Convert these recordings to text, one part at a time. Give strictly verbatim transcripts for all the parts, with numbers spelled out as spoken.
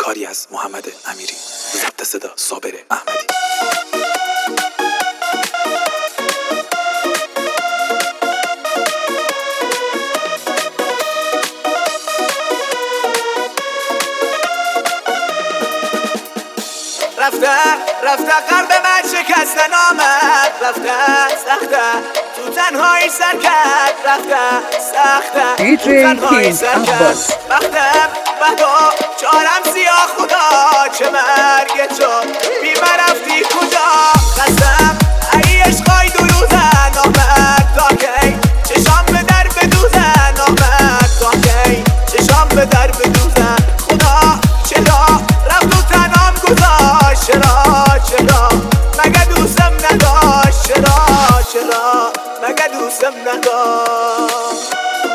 کاری از محمد امیری، ضبط صدا صابر احمدی. رفته رفته قلب من شکسته نامد، رفته سخته تو تنهایی سر کرد، رفته سخته تو تنهایی سر کرد. وقتم بدا چارم سیاه خدا، چه مرگ تو بی من رفتی کجا. خستم ای عشقای دو روزه نامد تا کی، چشام به در بدوزه نامد تا کی، چشام به در بدوزه. خدا چرا رفت و تنام گذاشت، چرا چرا مگه دوستم نداشت، چرا چرا مگه دوستم نداشت.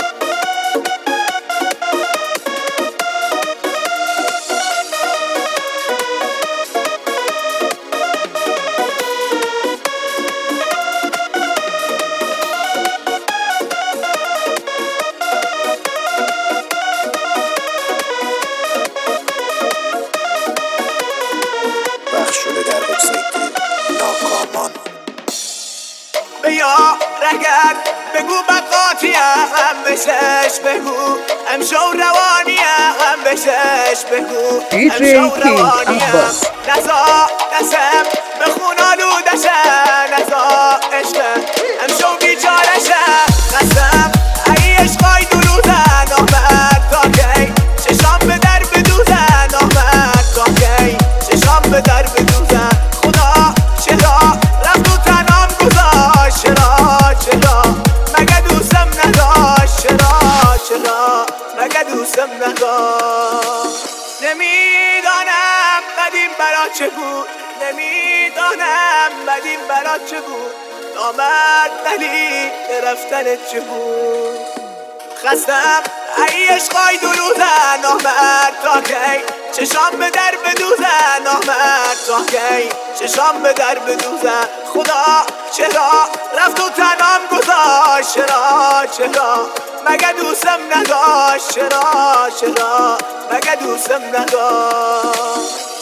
شده در وبسایت ناکامان. بیا رگرد بگو بقاتیم بشش، بگو امشو روانیم بشش، بگو امشو روانیم. نزا دستم به خون آلودشه، نزا عشقم امشو بیچارشه. خستم ای عشقای دو روزه نامد تا کی، چشام به در بدوزه نامد تا کی، چشام به در بدوزه. خدا چرا رفت و تنام گذاشت، چرا چرا مگه دوستم نداشت، چرا چرا مگه دوستم نداشت. نمیدانم بدیم برا چه بود، نمیدانم بدیم برا چه بود، نامرد ولی رفتن چه بود. خستم ای عشقای دو روزه نامرد تا کی، چشام به در بدوزه نامرد تا کی، چشام به در بدوزه. خدا چرا رفت و تنام گذاشت، چرا چرا مگه دوستم نداشت، چرا چرا مگه دوستم نداشت.